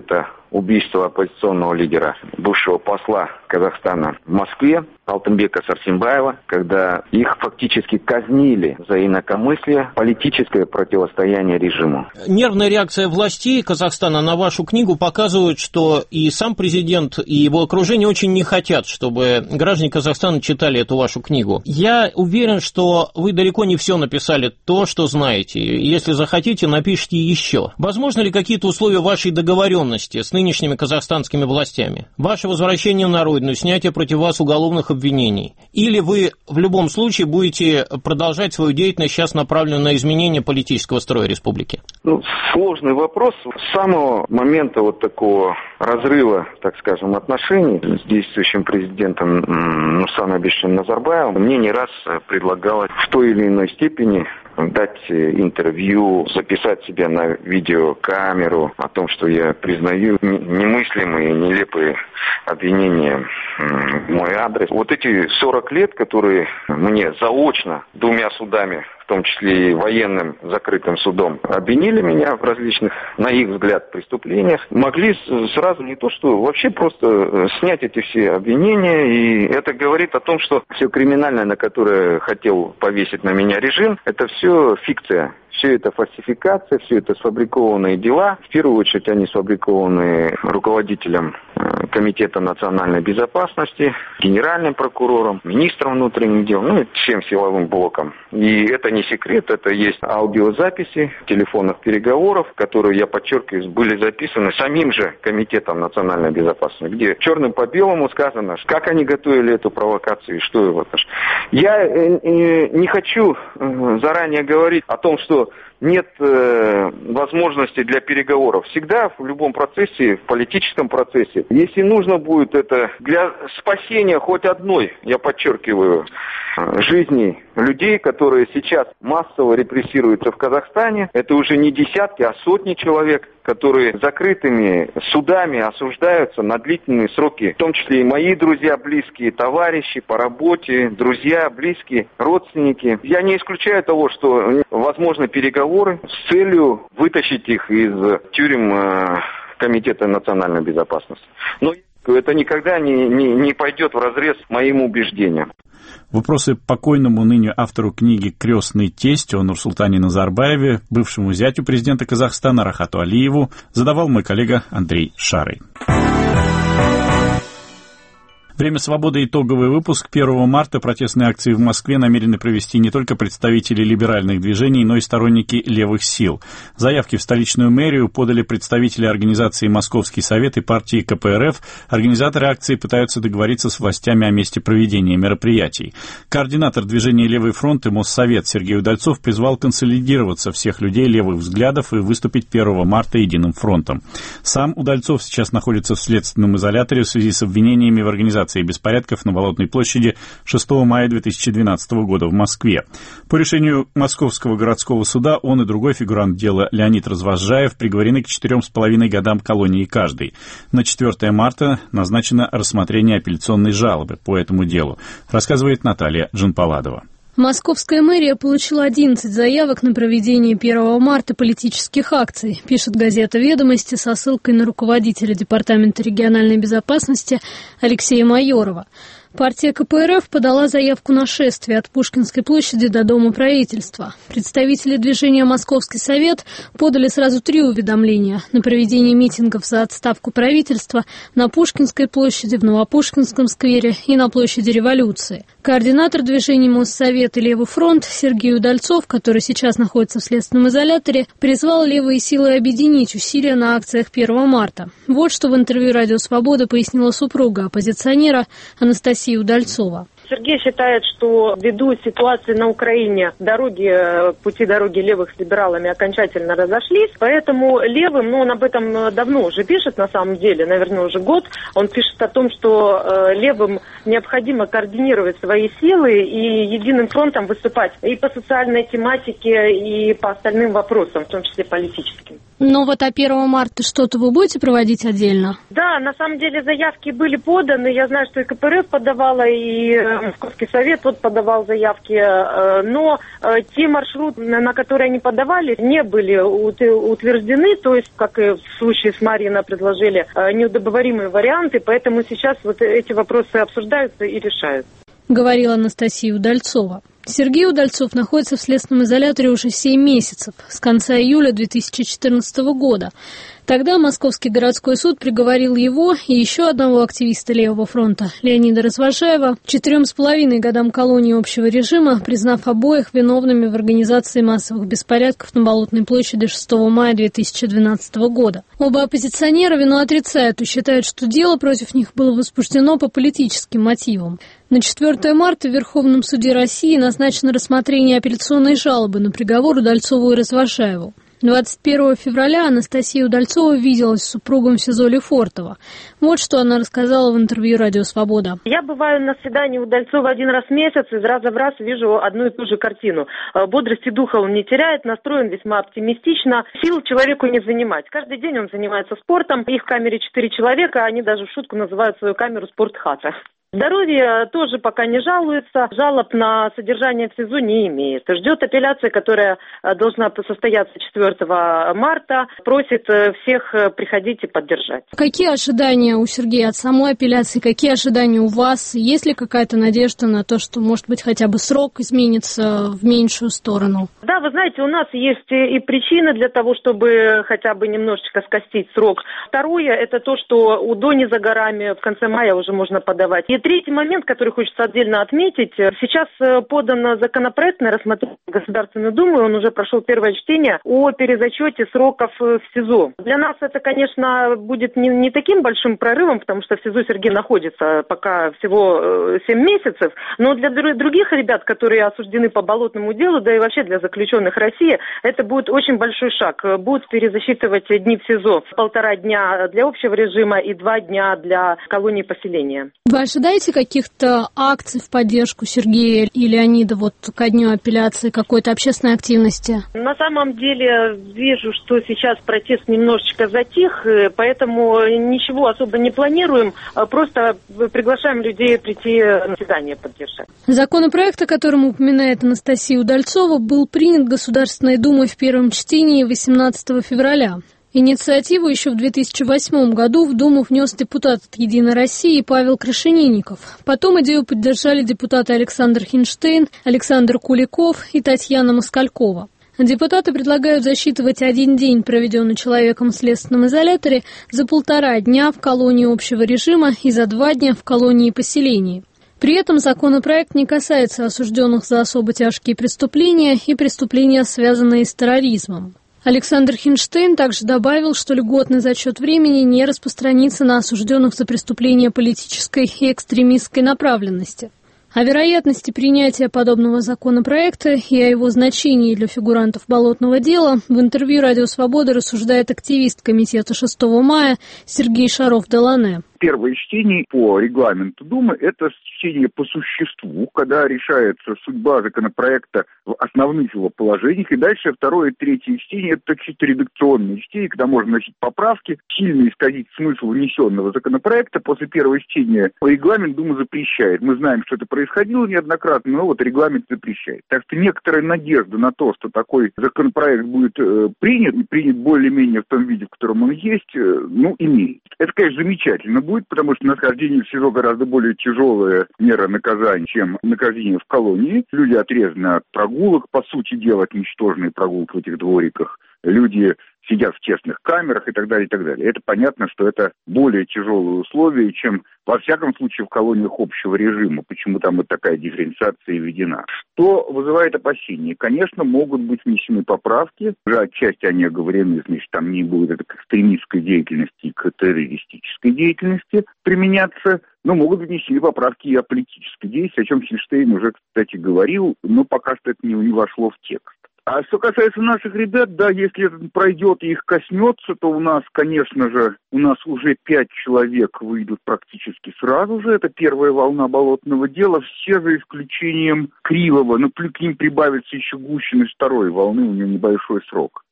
убийства оппозиционного лидера, бывшего посла Казахстана в Москве, Алтынбека Сарсембаева, когда их фактически казнили за инакомыслие, политическое противостояние режиму. Нервная реакция властей Казахстана на вашу книгу показывает, что и сам президент, и его окружение очень не хотят, чтобы граждане Казахстана читали эту вашу книгу. Я уверен, что вы далеко не все написали то, что знаете. Если захотите, напишите еще. Возможно ли какие-то условия вашей договоренности с нынешними казахстанскими властями? Ваше возвращение на родину, снятие против вас уголовных обвинений? Или вы в любом случае будете продолжать свою деятельность, сейчас направленную на изменение политического строя республики? Сложный вопрос. С самого момента вот такого разрыва, так скажем, отношений с действующим президентом Нурсултаном Назарбаевым мне не раз предлагалось в той или иной степени дать интервью, записать себя на видеокамеру о том, что я признаю немыслимые, нелепые обвинения в мой адрес. Вот эти 40 лет, которые мне заочно 2 судами, в том числе и военным закрытым судом, обвинили меня в различных, на их взгляд, преступлениях, могли сразу не то, что вообще просто снять эти все обвинения. И это говорит о том, что все криминальное, на которое хотел повесить на меня режим, это все фикция. Все это фальсификация, все это сфабрикованные дела. В первую очередь они сфабрикованы руководителем Комитета национальной безопасности, генеральным прокурором, министром внутренних дел, и всем силовым блоком. И это не секрет, это есть аудиозаписи телефонных переговоров, которые, я подчеркиваю, были записаны самим же Комитетом национальной безопасности, где черным по белому сказано, как они готовили эту провокацию и что его. Я не хочу заранее говорить о том, что нет возможности для переговоров. Всегда в любом процессе, в политическом процессе, если нужно будет это для спасения хоть одной, я подчеркиваю, жизни людей, которые сейчас массово репрессируются в Казахстане, это уже не десятки, а сотни человек, которые закрытыми судами осуждаются на длительные сроки, в том числе и мои друзья, близкие, товарищи по работе, друзья, близкие, родственники. Я не исключаю того, что возможны переговоры с целью вытащить их из тюрем Комитета национальной безопасности. Но это никогда не пойдет вразрез моим убеждениям. Вопросы покойному ныне автору книги «Крестный тесть» о Нурсултане Назарбаеве, бывшему зятю президента Казахстана Рахату Алиеву, задавал мой коллега Андрей Шарый. Время свободы. Итоговый выпуск. 1 марта протестные акции в Москве намерены провести не только представители либеральных движений, но и сторонники левых сил. Заявки в столичную мэрию подали представители организации «Московский совет» и партии КПРФ. Организаторы акции пытаются договориться с властями о месте проведения мероприятий. Координатор движения «Левый фронт» и Моссовет Сергей Удальцов призвал консолидироваться всех людей левых взглядов и выступить 1 марта единым фронтом. Сам Удальцов сейчас находится в следственном изоляторе в связи с обвинениями в организации беспорядков на Болотной площади 6 мая 2012 года в Москве. По решению Московского городского суда он и другой фигурант дела Леонид Развозжаев приговорены к 4,5 годам колонии каждый. На 4 марта назначено рассмотрение апелляционной жалобы по этому делу, рассказывает Наталья Джанпаладова. Московская мэрия получила 11 заявок на проведение 1 марта политических акций, пишет газета «Ведомости» со ссылкой на руководителя Департамента региональной безопасности Алексея Майорова. Партия КПРФ подала заявку на шествие от Пушкинской площади до Дома правительства. Представители движения «Московский совет» подали сразу 3 уведомления на проведение митингов за отставку правительства на Пушкинской площади, в Новопушкинском сквере и на площади Революции. Координатор движения Моссовет и Левый фронт Сергей Удальцов, который сейчас находится в следственном изоляторе, призвал левые силы объединить усилия на акциях 1 марта. Вот что в интервью «Радио Свобода» пояснила супруга оппозиционера Анастасия Удальцова. Сергей считает, что ввиду ситуации на Украине пути дороги левых с либералами окончательно разошлись, поэтому левым, он об этом давно уже пишет, на самом деле, наверное, уже год, он пишет о том, что левым необходимо координировать свои силы и единым фронтом выступать и по социальной тематике, и по остальным вопросам, в том числе политическим. Но вот 1 марта что-то вы будете проводить отдельно? Да, на самом деле заявки были поданы, я знаю, что и КПРФ подавала, и Московский совет подавал заявки, но те маршруты, на которые они подавали, не были утверждены, то есть, как и в случае с Марьино предложили, неудобоваримые варианты, поэтому сейчас эти вопросы обсуждаются и решаются. Говорила Анастасия Удальцова. Сергей Удальцов находится в следственном изоляторе уже 7 месяцев, с конца июля 2014 года. Тогда Московский городской суд приговорил его и еще одного активиста Левого фронта, Леонида Развожаева, к 4,5 годам колонии общего режима, признав обоих виновными в организации массовых беспорядков на Болотной площади 6 мая 2012 года. Оба оппозиционера вину отрицают и считают, что дело против них было возбуждено по политическим мотивам. На 4 марта в Верховном суде России назначено рассмотрение апелляционной жалобы на приговор Удальцову и Развожаеву. 21 февраля Анастасия Удальцова виделась с супругом в СИЗО Лефортово. Вот что она рассказала в интервью «Радио Свобода». Я бываю на свидании Удальцова один раз в месяц, из раза в раз вижу одну и ту же картину. Бодрости духа он не теряет, настроен весьма оптимистично. Сил человеку не занимать. Каждый день он занимается спортом. Их в камере 4 человека, они даже в шутку называют свою камеру «спортхата». Здоровье тоже пока не жалуется, жалоб на содержание в СИЗО не имеет. Ждет апелляция, которая должна состояться 4 марта. Просит всех приходить и поддержать. Какие ожидания у Сергея от самой апелляции? Какие ожидания у вас? Есть ли какая-то надежда на то, что, может быть, хотя бы срок изменится в меньшую сторону? Да, вы знаете, у нас есть и причины для того, чтобы хотя бы немножечко скостить срок. Второе, это то, что УДО не за горами, в конце мая уже можно подавать. И третий момент, который хочется отдельно отметить. Сейчас подан законопроект на рассмотрение в Государственную Думу, он уже прошел первое чтение, о перезачете сроков в СИЗО. Для нас это, конечно, будет не таким большим прорывом, потому что в СИЗО Сергей находится пока всего 7 месяцев, но для других ребят, которые осуждены по болотному делу, да и вообще для заключенных России, это будет очень большой шаг. Будут перезасчитывать дни в СИЗО. 1,5 дня для общего режима и 2 дня для колонии поселения. Вы ожидаете каких-то акций в поддержку Сергея и Леонида ко дню апелляции, какой-то общественной активности? На самом деле вижу, что сейчас протест немножечко затих, поэтому ничего особо не планируем, просто приглашаем людей прийти на свидание поддержать. Законопроект, о котором упоминает Анастасия Удальцова, был принят Государственной Думой в первом чтении 18 февраля. Инициативу еще в 2008 году в Думу внес депутат от «Единой России» Павел Крашенинников. Потом идею поддержали депутаты Александр Хинштейн, Александр Куликов и Татьяна Москалькова. Депутаты предлагают засчитывать 1 день, проведенный человеком в следственном изоляторе, за 1,5 дня в колонии общего режима и за 2 дня в колонии поселений. При этом законопроект не касается осужденных за особо тяжкие преступления и преступления, связанные с терроризмом. Александр Хинштейн также добавил, что льготный зачет времени не распространится на осужденных за преступления политической и экстремистской направленности. О вероятности принятия подобного законопроекта и о его значении для фигурантов болотного дела в интервью «Радио Свобода» рассуждает активист комитета 6 мая Сергей Шаров-Делане. Первое чтение по регламенту Думы – это чтение по существу, когда решается судьба законопроекта в основных его положениях. И дальше второе и третье чтение – это чисто редакционные чтения, когда можно вносить поправки, сильно исказить смысл внесенного законопроекта. После первого чтения регламент Думы запрещает. Мы знаем, что это происходило неоднократно, но регламент запрещает. Так что некоторая надежда на то, что такой законопроект будет принят, и принят более-менее в том виде, в котором он есть, имеет. Это, конечно, замечательно будет, потому что нахождение в СИЗО гораздо более тяжелая мера наказания, чем нахождение в колонии. Люди отрезаны от прогулок, по сути дела, от ничтожной прогулки в этих двориках. Люди сидят в тесных камерах и так далее, и так далее. Это понятно, что это более тяжелые условия, чем, во всяком случае, в колониях общего режима. Почему там вот такая дифференциация введена. Что вызывает опасения? Конечно, могут быть внесены поправки. Уже отчасти они оговорены, значит, там не будет к экстремистской деятельности и к террористической деятельности применяться. Но могут быть внесены поправки и о политической деятельности, о чем Хинштейн уже, кстати, говорил, но пока что это не вошло в текст. А что касается наших ребят, да, если это пройдет и их коснется, то у нас, конечно же, уже 5 человек выйдут практически сразу же. Это первая волна болотного дела, все за исключением Кривого. Но к ним прибавится еще Гущин из второй волны, у него небольшой срок.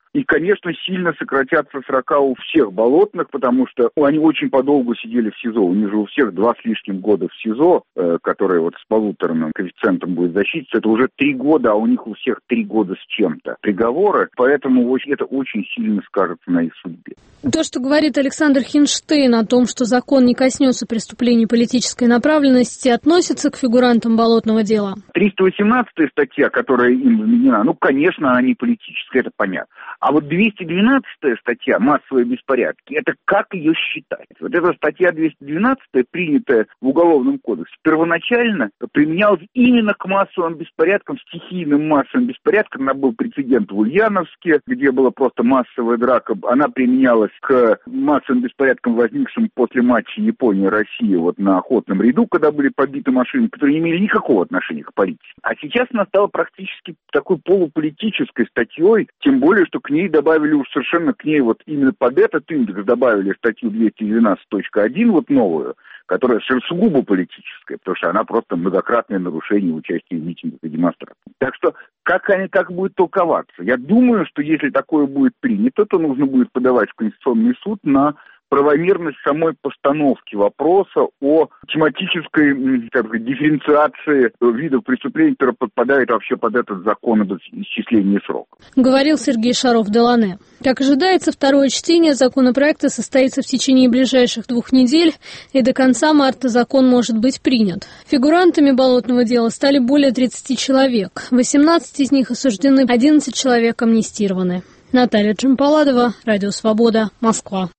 И, конечно, сильно сократятся срока у всех болотных, потому что они очень подолгу сидели в СИЗО. У них же у всех 2 с лишним года в СИЗО, которые вот с полуторным коэффициентом будет защититься. Это уже 3 года, а у них у всех 3 года с чем-то приговоры. Поэтому это очень сильно скажется на их судьбе. То, что говорит Александр Хинштейн о том, что закон не коснется преступлений политической направленности, относится к фигурантам болотного дела? 318-я статья, которая им вменена, конечно, она не политическая, это понятно. А вот 212-я статья «Массовые беспорядки», это как ее считать? Вот эта статья 212, принятая в Уголовном кодексе, первоначально применялась именно к массовым беспорядкам, стихийным массовым беспорядкам. Она был прецедент в Ульяновске, где была просто массовая драка. Она применялась к массовым беспорядкам, возникшим после матча Япония-Россия вот на Охотном ряду, когда были побиты машины, которые не имели никакого отношения к политике. А сейчас она стала практически такой полуполитической статьей, тем более, что к ней добавили уж совершенно к ней вот именно под этот индекс добавили статью 212.1, вот новую, которая сугубо политическая, потому что она просто многократное нарушение участия в митингах и демонстрациях. Так что как будет толковаться? Я думаю, что если такое будет принято, то нужно будет подавать в Конституционный суд на правомерность самой постановки вопроса о тематической дифференциации видов преступлений, которые подпадают вообще под этот закон об исчислении сроков. Говорил Сергей Шаров-Делане. Как ожидается, второе чтение законопроекта состоится в течение ближайших 2 недель, и до конца марта закон может быть принят. Фигурантами болотного дела стали более 30 человек. 18 из них осуждены, 11 человек амнистированы. Наталья Джампаладова, Радио Свобода, Москва.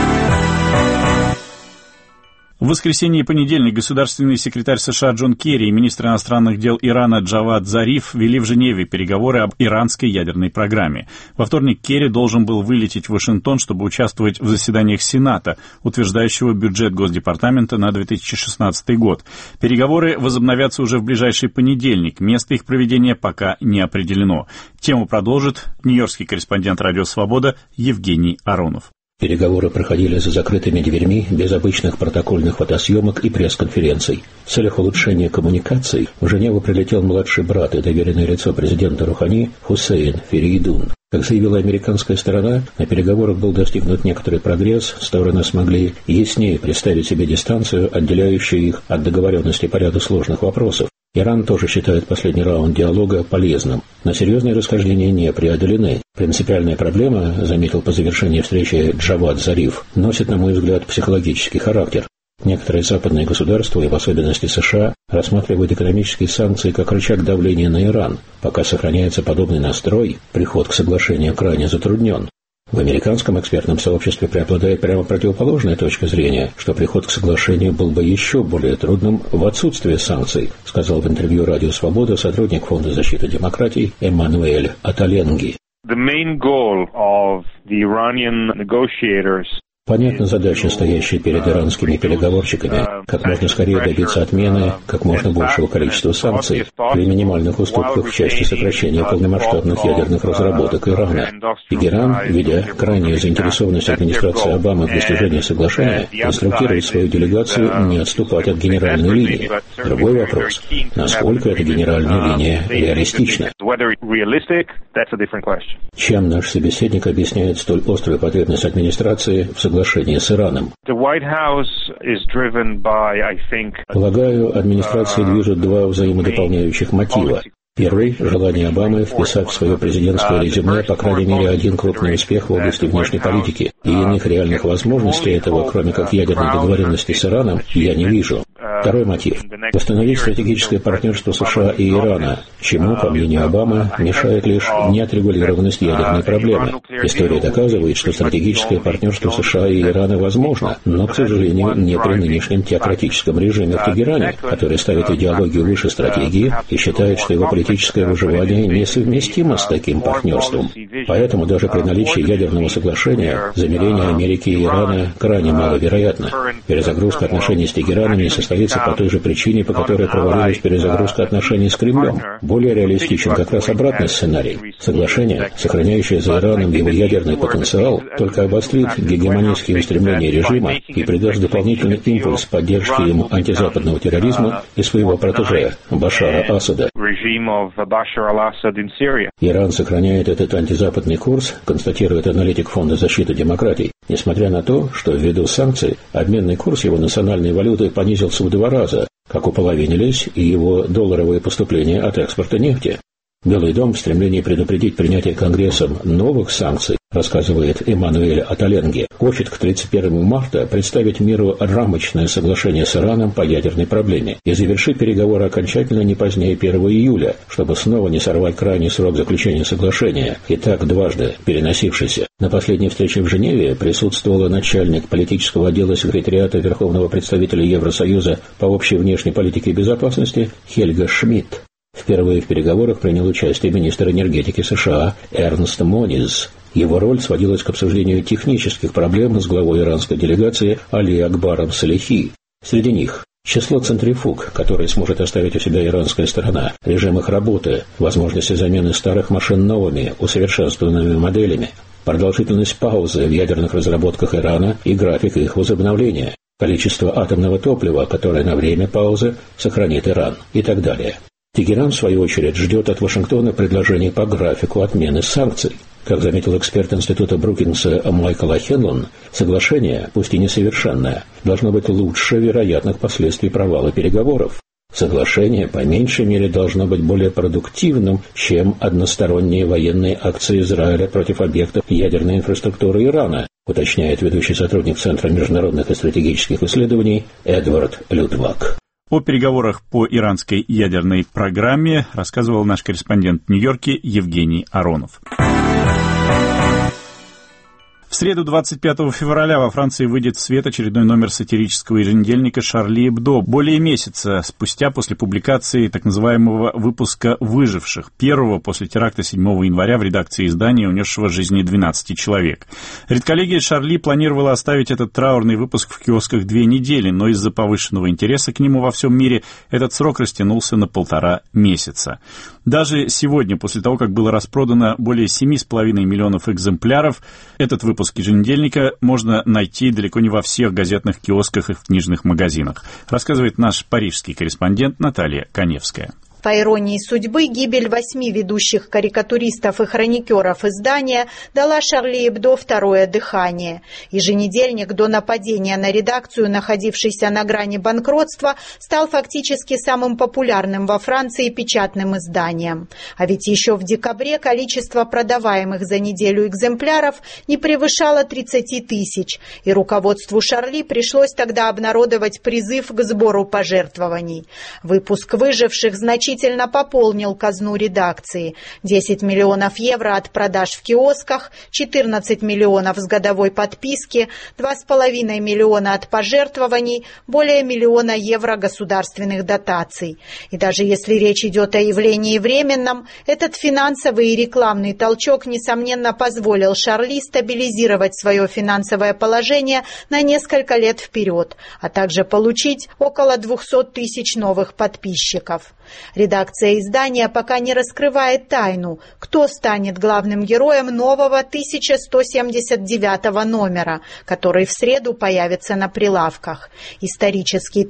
В воскресенье и понедельник государственный секретарь США Джон Керри и министр иностранных дел Ирана Джавад Зариф вели в Женеве переговоры об иранской ядерной программе. Во вторник Керри должен был вылететь в Вашингтон, чтобы участвовать в заседаниях Сената, утверждающего бюджет Госдепартамента на 2016 год. Переговоры возобновятся уже в ближайший понедельник. Место их проведения пока не определено. Тему продолжит нью-йоркский корреспондент «Радио Свобода» Евгений Аронов. Переговоры проходили за закрытыми дверьми, без обычных протокольных фотосъемок и пресс-конференций. В целях улучшения коммуникаций в Женеву прилетел младший брат и доверенное лицо президента Рухани Хусейн Ферейдун. Как заявила американская сторона, на переговорах был достигнут некоторый прогресс, стороны смогли яснее представить себе дистанцию, отделяющую их от договоренности по ряду сложных вопросов. Иран тоже считает последний раунд диалога полезным, но серьезные расхождения не преодолены. Принципиальная проблема, заметил по завершении встречи Джавад Зариф, носит, на мой взгляд, психологический характер. Некоторые западные государства, и в особенности США, рассматривают экономические санкции как рычаг давления на Иран. Пока сохраняется подобный настрой, приход к соглашению крайне затруднен. В американском экспертном сообществе преобладает прямо противоположная точка зрения, что приход к соглашению был бы еще более трудным в отсутствие санкций, сказал в интервью «Радио Свобода» сотрудник Фонда защиты демократий Эммануэль Аталенги. Понятна задача, стоящая перед иранскими переговорщиками, как можно скорее добиться отмены как можно большего количества санкций при минимальных уступках в части сокращения полномасштабных ядерных разработок Ирана. Тегеран, видя крайнюю заинтересованность администрации Обамы в достижении соглашения, инструктирует свою делегацию не отступать от генеральной линии. Другой вопрос, насколько эта генеральная линия реалистична. Чем наш собеседник объясняет столь острую потребность администрации в соглашении с Ираном? Полагаю, администрацией движут 2 взаимодополняющих мотива. Первый – желание Обамы вписать в свое президентское резюме по крайней мере 1 крупный успех в области внешней политики, и иных реальных возможностей этого, кроме как ядерной договоренности с Ираном, я не вижу. Второй мотив – восстановить стратегическое партнерство США и Ирана, чему, по мнению Обамы, мешает лишь неотрегулированность ядерной проблемы. История доказывает, что стратегическое партнерство США и Ирана возможно, но, к сожалению, не при нынешнем теократическом режиме в Тегеране, который ставит идеологию выше стратегии и считает, что его политическое выживание несовместимо с таким партнерством. Поэтому даже при наличии ядерного соглашения замерение Америки и Ирана крайне маловероятно. Перезагрузка отношений с Тегераном не состоится по той же причине, по которой провалилась перезагрузка отношений с Кремлем. Более реалистичен как раз обратный сценарий. Соглашение, сохраняющее за Ираном его ядерный потенциал, только обострит гегемонистские устремления режима и придаст дополнительный импульс поддержке ему антизападного терроризма и своего протеже Башара Асада. Иран сохраняет этот антизападный антизападный курс, констатирует аналитик Фонда защиты демократий, несмотря на то, что ввиду санкций обменный курс его национальной валюты понизился в 2 раза, как уполовинились и его долларовые поступления от экспорта нефти. Белый дом в стремлении предупредить принятие Конгрессом новых санкций, рассказывает Эммануэль Аталенги, хочет к 31 марта представить миру рамочное соглашение с Ираном по ядерной проблеме и завершить переговоры окончательно не позднее 1 июля, чтобы снова не сорвать крайний срок заключения соглашения, и так дважды переносившийся. На последней встрече в Женеве присутствовала начальник политического отдела секретариата Верховного представителя Евросоюза по общей внешней политике и безопасности Хельга Шмидт. Впервые в переговорах принял участие министр энергетики США Эрнст Мониз. Его роль сводилась к обсуждению технических проблем с главой иранской делегации Али Акбаром Салихи. Среди них число центрифуг, которые сможет оставить у себя иранская сторона, режим их работы, возможности замены старых машин новыми, усовершенствованными моделями, продолжительность паузы в ядерных разработках Ирана и график их возобновления, количество атомного топлива, которое на время паузы сохранит Иран и так далее. Тегеран, в свою очередь, ждет от Вашингтона предложений по графику отмены санкций. Как заметил эксперт Института Брукингса Майкл Хенлон, соглашение, пусть и несовершенное, должно быть лучше вероятных последствий провала переговоров. Соглашение, по меньшей мере, должно быть более продуктивным, чем односторонние военные акции Израиля против объектов ядерной инфраструктуры Ирана, уточняет ведущий сотрудник Центра международных и стратегических исследований Эдвард Людвак. О переговорах по иранской ядерной программе рассказывал наш корреспондент в Нью-Йорке Евгений Аронов. В среду 25 февраля во Франции выйдет в свет очередной номер сатирического еженедельника «Шарли Эбдо», более месяца спустя после публикации так называемого выпуска «Выживших», первого после теракта 7 января в редакции издания, унесшего жизни 12 человек. Редколлегия «Шарли» планировала оставить этот траурный выпуск в киосках 2 недели, но из-за повышенного интереса к нему во всем мире этот срок растянулся на 1,5 месяца. Даже сегодня, после того, как было распродано более 7,5 миллионов экземпляров, этот выпуск еженедельника можно найти далеко не во всех газетных киосках и в книжных магазинах, рассказывает наш парижский корреспондент Наталья Коневская. По иронии судьбы, гибель 8 ведущих карикатуристов и хроникеров издания дала «Шарли Эбдо» второе дыхание. Еженедельник до нападения на редакцию, находившийся на грани банкротства, стал фактически самым популярным во Франции печатным изданием. А ведь еще в декабре количество продаваемых за неделю экземпляров не превышало 30 тысяч, и руководству «Шарли» пришлось тогда обнародовать призыв к сбору пожертвований. Выпуск «Выживших» значительно пополнил казну редакции. 10 миллионов евро от продаж в киосках, 14 миллионов с годовой подписки, 2,5 миллиона от пожертвований, более 1 миллиона евро государственных дотаций. И даже если речь идет о явлении временном, этот финансовый и рекламный толчок, несомненно, позволил «Шарли» стабилизировать свое финансовое положение на несколько лет вперед, а также получить около 200 тысяч новых подписчиков. Редакция издания пока не раскрывает тайну, кто станет главным героем нового 1179 номера, который в среду появится на прилавках. Исторический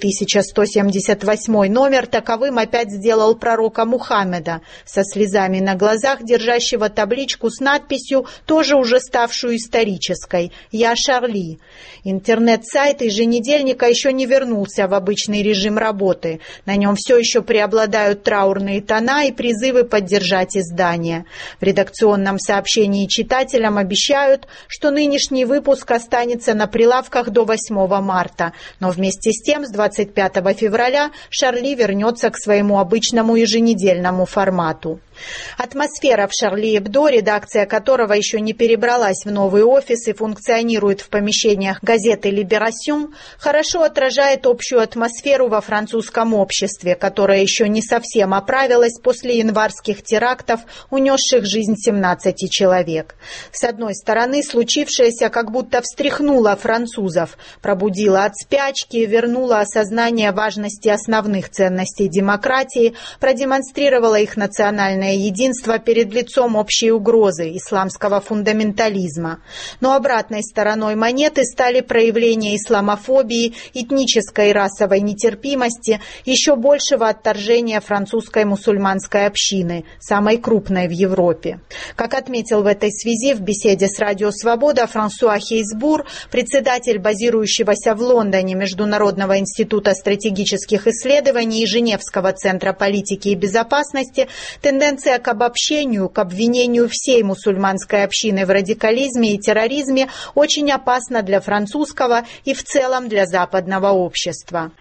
1178 номер таковым опять сделал пророка Мухаммеда, со слезами на глазах, держащего табличку с надписью, тоже уже ставшую исторической: «Я Шарли». Интернет-сайт еженедельника еще не вернулся в обычный режим работы. На нем все еще преобладают траурные тона и призывы поддержать издание. В редакционном сообщении читателям обещают, что нынешний выпуск останется на прилавках до 8 марта, но вместе с тем с 25 февраля «Шарли» вернется к своему обычному еженедельному формату. Атмосфера в «Шарли Эбдо», редакция которого еще не перебралась в новый офис и функционирует в помещениях газеты «Либерасьон», хорошо отражает общую атмосферу во французском обществе, которое еще не совсем оправилась после январских терактов, унесших жизнь 17 человек. С одной стороны, случившееся как будто встряхнуло французов, пробудило от спячки, вернуло осознание важности основных ценностей демократии, продемонстрировало их национальное национальное единство перед лицом общей угрозы исламского фундаментализма. Но обратной стороной монеты стали проявления исламофобии, этнической и расовой нетерпимости, еще большего отторжения французской мусульманской общины, самой крупной в Европе. Как отметил в этой связи в беседе с «Радио Свобода» Франсуа Хейсбур, председатель базирующегося в Лондоне Международного института стратегических исследований и Женевского центра политики и безопасности, тенденция к обобщению, к обвинению всей мусульманской общины в радикализме и терроризме очень опасна для французского и в целом для западного общества.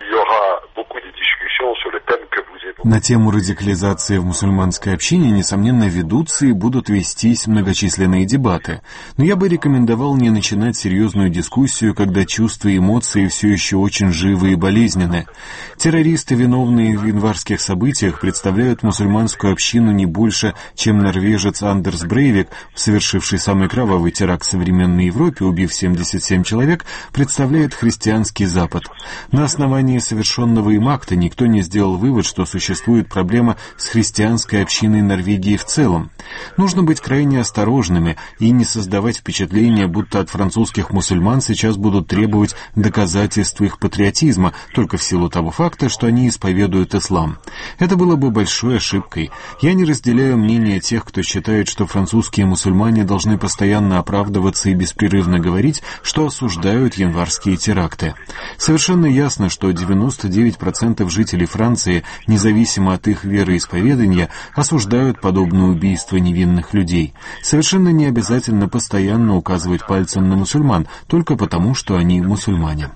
На тему радикализации в мусульманской общине, несомненно, ведутся и будут вестись многочисленные дебаты. Но я бы рекомендовал не начинать серьезную дискуссию, когда чувства и эмоции все еще очень живы и болезненны. Террористы, виновные в январских событиях, представляют мусульманскую общину не больше, чем норвежец Андерс Брейвик, совершивший самый кровавый теракт в современной Европе, убив 77 человек, представляет христианский Запад. На основании совершенного им акта никто не сделал вывод, что существует проблема с христианской общиной Норвегии в целом. Нужно быть крайне осторожными и не создавать впечатление, будто от французских мусульман сейчас будут требовать доказательств их патриотизма только в силу того факта, что они исповедуют ислам. Это было бы большой ошибкой. Я не разделяю мнение тех, кто считает, что французские мусульмане должны постоянно оправдываться и беспрерывно говорить, что осуждают январские теракты. Совершенно ясно, что 99% жителей Франции, независимо от их вероисповедания, осуждают подобные убийства невинных людей. Совершенно не обязательно постоянно указывать пальцем на мусульман, только потому, что они мусульмане.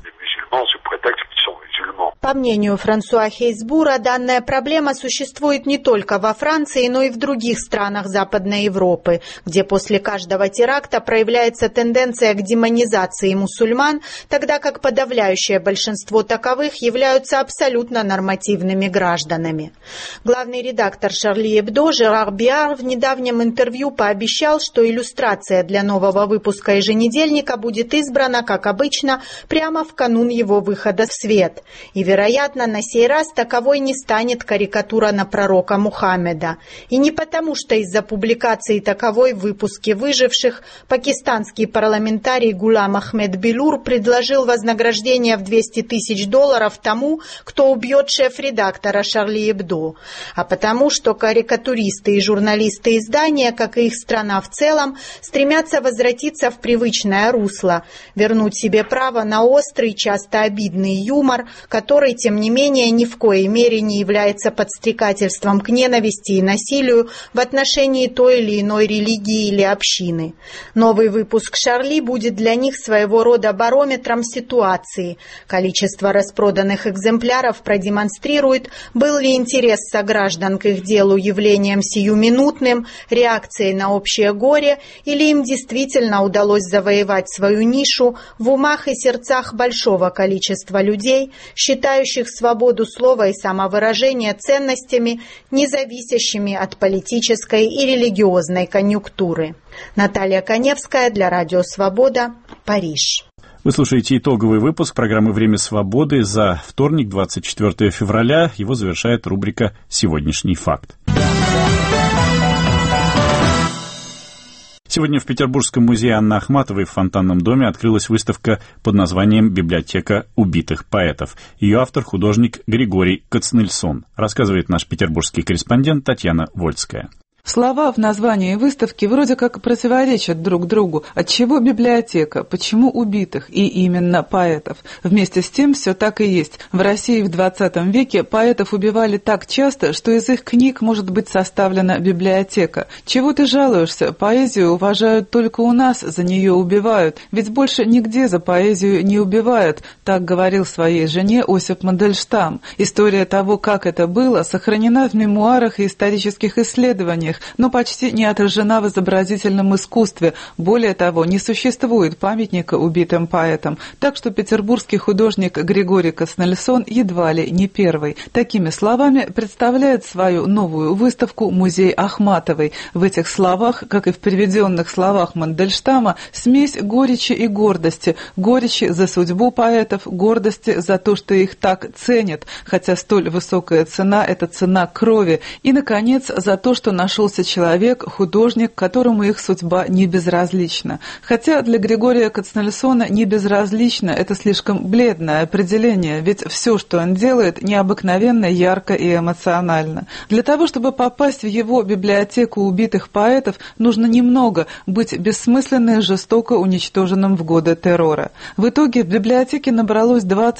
По мнению Франсуа Хейсбура, данная проблема существует не только во Франции, но и в других странах Западной Европы, где после каждого теракта проявляется тенденция к демонизации мусульман, тогда как подавляющее большинство таковых являются абсолютно нормативными гражданами. Главный редактор «Шарли Эбдо» Жерар Биар в недавнем интервью пообещал, что иллюстрация для нового выпуска еженедельника будет избрана, как обычно, прямо в канун его выхода в свет. И, вероятно, на сей раз таковой не станет карикатура на пророка Мухаммеда. И не потому, что из-за публикации таковой в выпуске «Выживших» пакистанский парламентарий Гулам Ахмед Билур предложил вознаграждение в $200 тысяч тому, кто убьет шеф-редактора «Шарли Эбдо», а потому, что карикатуристы и журналисты издания, как и их страна в целом, стремятся возвратиться в привычное русло, вернуть себе право на острый, часто обидный юмор, который, тем не менее, ни в коей мере не является подстрекательством к ненависти и насилию в отношении той или иной религии или общины. Новый выпуск «Шарли» будет для них своего рода барометром ситуации. Количество распроданных экземпляров продемонстрирует, был ли интерес сограждан к их делу явлением сиюминутным, реакцией на общее горе, или им действительно удалось завоевать свою нишу в умах и сердцах большого количества людей, считающих свободу слова и самовыражения ценностями, не зависящими от политической и религиозной конъюнктуры. Наталья Коневская для Радио Свобода, Париж. Вы слушаете итоговый выпуск программы «Время свободы» за вторник, 24 февраля. Его завершает рубрика «Сегодняшний факт». Сегодня в Петербургском музее Анны Ахматовой в Фонтанном доме открылась выставка под названием «Библиотека убитых поэтов». Ее автор – художник Григорий Кацнельсон, рассказывает наш петербургский корреспондент Татьяна Вольская. Слова в названии выставки вроде как противоречат друг другу. Отчего библиотека? Почему убитых? И именно поэтов. Вместе с тем все так и есть. В России в 20 веке поэтов убивали так часто, что из их книг может быть составлена библиотека. Чего ты жалуешься? Поэзию уважают только у нас, за нее убивают. Ведь больше нигде за поэзию не убивают. Так говорил своей жене Осип Мандельштам. История того, как это было, сохранена в мемуарах и исторических исследованиях, но почти не отражена в изобразительном искусстве. Более того, не существует памятника убитым поэтам. Так что петербургский художник Григорий Кацнельсон едва ли не первый. Такими словами представляет свою новую выставку музей Ахматовой. В этих словах, как и в приведенных словах Мандельштама, смесь горечи и гордости. Горечи за судьбу поэтов, гордости за то, что их так ценят, хотя столь высокая цена – это цена крови. И, наконец, за то, что нашел нашелся человек, художник, которому их судьба не безразлична. Хотя для Григория Кацнельсона не безразлично – это слишком бледное определение, ведь все, что он делает, необыкновенно ярко и эмоционально. Для того, чтобы попасть в его библиотеку убитых поэтов, нужно немного быть бессмысленно и жестоко уничтоженным в годы террора. В итоге в библиотеке набралось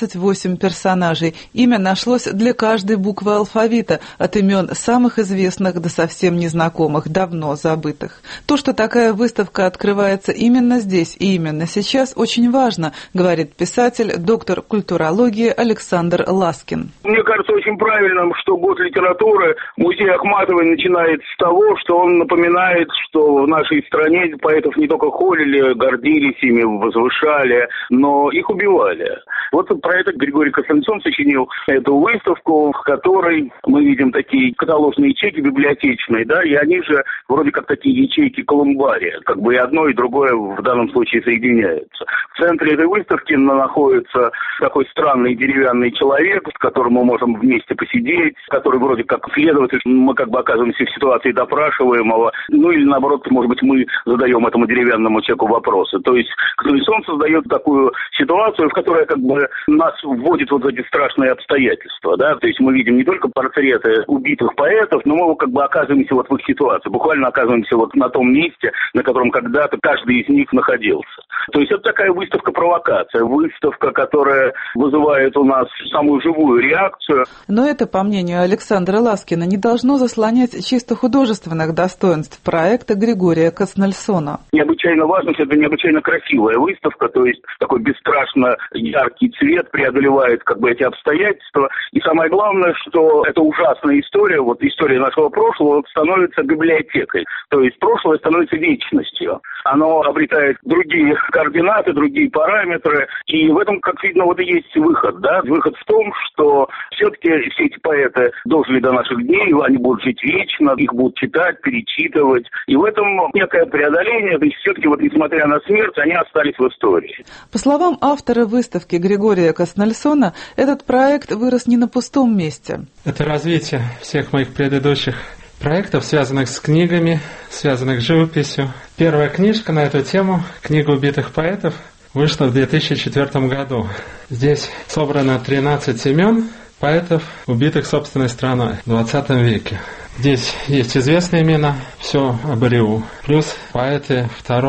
28 персонажей. Имя нашлось для каждой буквы алфавита, от имен самых известных до совсем незнакомых, давно забытых. То, что такая выставка открывается именно здесь и именно сейчас, очень важно, говорит писатель, доктор культурологии Александр Ласкин. Мне кажется очень правильным, что год литературы музей Ахматовой начинает с того, что он напоминает, что в нашей стране поэтов не только холили, гордились ими, возвышали, но их убивали. Вот про это Григорий Кацнельсон сочинил эту выставку, в которой мы видим такие каталожные ячейки библиотечные, да, и они же вроде как такие ячейки колумбария, как бы и одно, и другое в данном случае соединяются. В центре этой выставки находится такой странный деревянный человек, с которым мы можем вместе посидеть, который вроде как следователь, мы как бы оказываемся в ситуации допрашиваемого, ну или наоборот, может быть, мы задаем этому деревянному человеку вопросы. То есть Кацнельсон создает такую ситуацию, в которой как бы нас вводит вот эти страшные обстоятельства, да, то есть мы видим не только портреты убитых поэтов, но мы как бы оказываемся вот в их ситуации, буквально оказываемся вот на том месте, на котором когда-то каждый из них находился. То есть это такая выставка-провокация, выставка, которая вызывает у нас самую живую реакцию. Но это, по мнению Александра Ласкина, не должно заслонять чисто художественных достоинств проекта Григория Кацнельсона. Необычайно важно, что это необычайно красивая выставка, то есть такой бесстрашно яркий цвет преодолевает как бы эти обстоятельства. И самое главное, что эта ужасная история, вот история нашего прошлого, становится библиотекой. То есть прошлое становится вечностью. Оно обретает другие координаты, другие параметры. И в этом, как видно, вот и есть выход. Да? Выход в том, что все-таки все эти поэты дожили до наших дней, они будут жить вечно, их будут читать, перечитывать. И в этом некое преодоление. То есть все-таки, вот, несмотря на смерть, они остались в истории. По словам автора выставки Григория Кацнельсона, этот проект вырос не на пустом месте. Это развитие всех моих предыдущих проектов, связанных с книгами, связанных с живописью. Первая книжка на эту тему, «Книга убитых поэтов», вышла в 2004 году. Здесь собрано 13 имен поэтов, убитых собственной страной в 20 веке. Здесь есть известные имена, все об РИУ, плюс поэты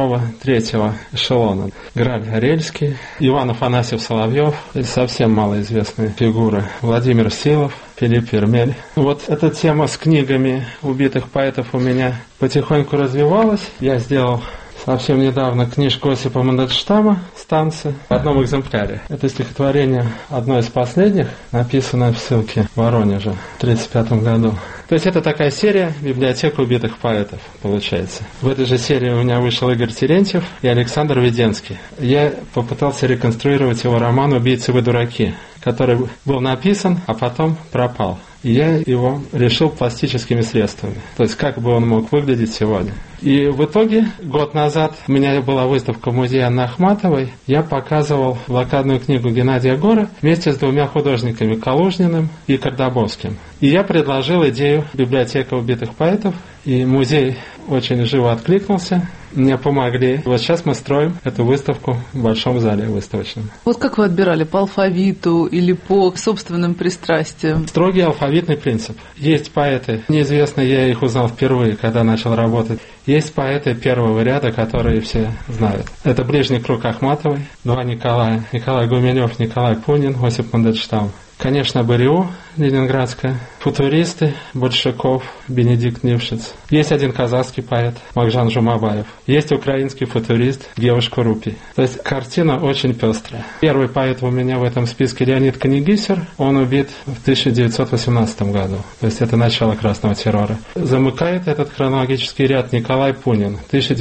2-3 эшелона. Граль Орельский, Иван Афанасьев Соловьев, совсем малоизвестные фигуры, Владимир Силов, Филипп Вермель. Вот эта тема с книгами убитых поэтов у меня потихоньку развивалась. Я сделал совсем недавно книжку Осипа Мандельштама «Станцы» в одном экземпляре. Это стихотворение одно из последних, написанное в ссылке в Воронеже в 1935 году. То есть это такая серия «Библиотека убитых поэтов» получается. В этой же серии у меня вышел Игорь Терентьев и Александр Веденский. Я попытался реконструировать его роман «Убийцы вы дураки», который был написан, а потом пропал. И я его решил пластическими средствами. То есть как бы он мог выглядеть сегодня. И в итоге, год назад у меня была выставка в музее Анны Ахматовой. Я показывал блокадную книгу Геннадия Гора вместе с 2 художниками, Калужниным и Кардабовским. И я предложил идею «Библиотека убитых поэтов». И музей очень живо откликнулся. Мне помогли. Вот сейчас мы строим эту выставку в большом зале выставочном. Вот как вы отбирали, по алфавиту или по собственным пристрастиям? Строгий алфавитный принцип. Есть поэты, неизвестные, я их узнал впервые, когда начал работать. Есть поэты первого ряда, которые все знают. Это ближний круг Ахматовой, 2 Николая. Николай Гуменев, Николай Пунин, Осип Мандельштам. Конечно, БРИУ ленинградская, футуристы, Большаков, Бенедикт Нившиц. Есть один казахский поэт, Макжан Жумабаев. Есть украинский футурист Геуш Курупи. То есть картина очень пестрая. Первый поэт у меня в этом списке Леонид Канегисер. Он убит в 1918 году. То есть это начало красного террора. Замыкает этот хронологический ряд Николай Пунин,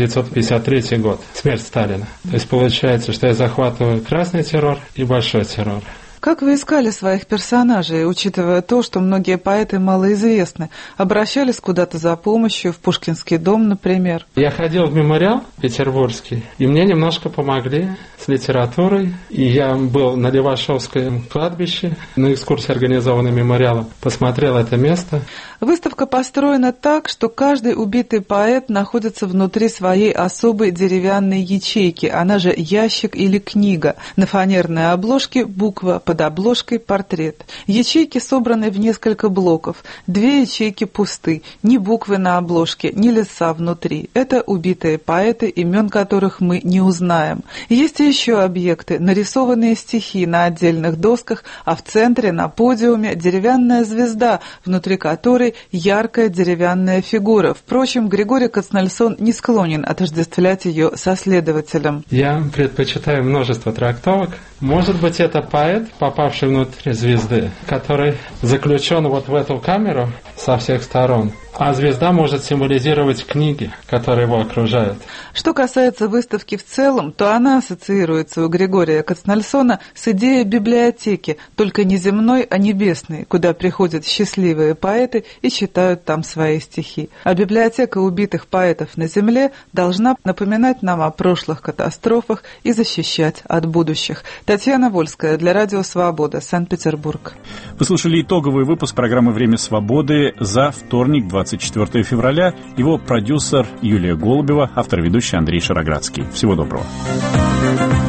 1953 год. Смерть Сталина. То есть получается, что я захватываю красный террор и большой террор. Как вы искали своих персонажей, учитывая то, что многие поэты малоизвестны? Обращались куда-то за помощью, в Пушкинский дом, например? Я ходил в мемориал петербургский, и мне немножко помогли с литературой. И я был на Левашовском кладбище, на экскурсии, организованной мемориалом, посмотрел это место. Выставка построена так, что каждый убитый поэт находится внутри своей особой деревянной ячейки, она же ящик или книга. На фанерной обложке буква, под обложкой портрет. Ячейки собраны в несколько блоков. 2 ячейки пусты, ни буквы на обложке, ни лица внутри. Это убитые поэты, имен которых мы не узнаем. Есть и еще объекты, нарисованные стихи на отдельных досках, а в центре, на подиуме, деревянная звезда, внутри которой яркая деревянная фигура. Впрочем, Григорий Кацнельсон не склонен отождествлять ее со следователем. Я предпочитаю множество трактовок. Может быть, это поэт, попавший внутрь звезды, который заключен вот в эту камеру со всех сторон. А звезда может символизировать книги, которые его окружают. Что касается выставки в целом, то она ассоциируется у Григория Кацнельсона с идеей библиотеки, только не земной, а небесной, куда приходят счастливые поэты и читают там свои стихи. А библиотека убитых поэтов на земле должна напоминать нам о прошлых катастрофах и защищать от будущих. Татьяна Вольская для Радио Свобода, Санкт-Петербург. Вы слушали итоговый выпуск программы «Время свободы» за вторник, 24 февраля. Его продюсер Юлия Голубева, автор-ведущий Андрей Шароградский. Всего доброго.